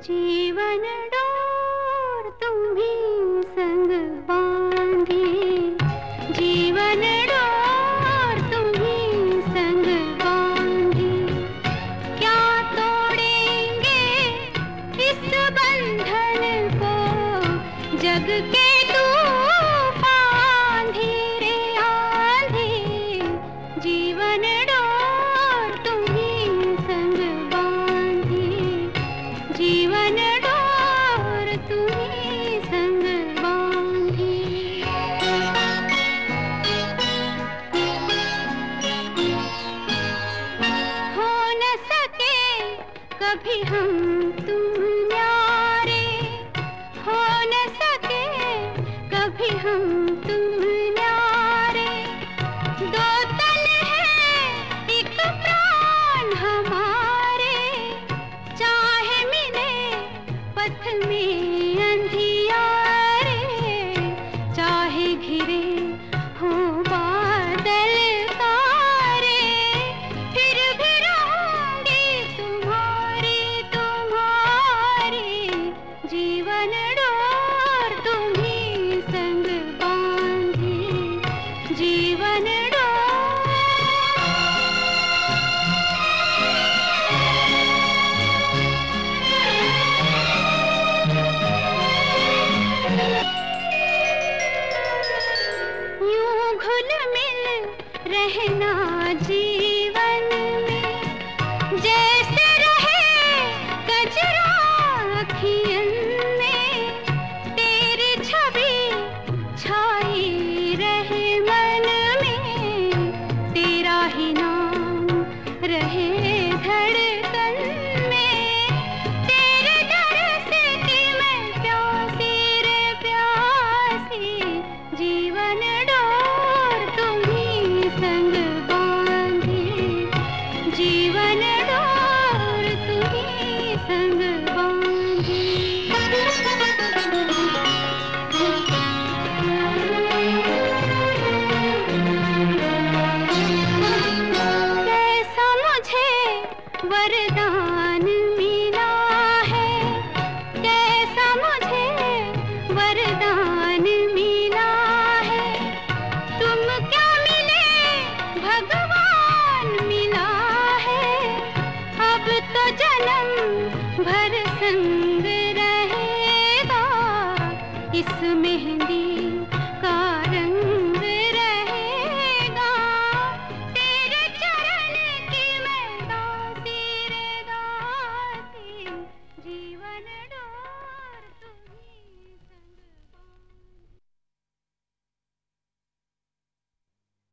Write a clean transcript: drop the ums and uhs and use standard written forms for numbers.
जीवन डोर तुम्हीं संग बांधी, जीवन डोर तुम्हीं संग बांधी। क्या तोड़ेंगे इस बंधन को जग के तूफान, धीरे आंधी। जीवन डोर तुम्हीं संग बांधी, जीवन डोर तुम्हीं संग बांधी। हो न सके कभी हम तुम न्यारे, हो न सके कभी हम तुम न्यारे। दो तन है एक प्राण हमारे, चाहे मिले पथ में अंधियारे, चाहे घिरे हो बादल तारे। फिर भी रहूंगी तुम्हारी तुम्हारी, जीवन डोर तुम्हीं संग बांधी, जीवन यूं घुल मिल रहना जीवन में, जैसे रहे कजरा अखियन में। तेरी छवि छाई रहे मन में, तेरा ही नाम रहे धड़कन में। तेरे दर से कि मैं प्यासी रे प्यासी, जीवन डोर तुम्हीं संग बांधी, जीवन डोर तुम्हीं संग बांधी। कैसा मुझे वरदान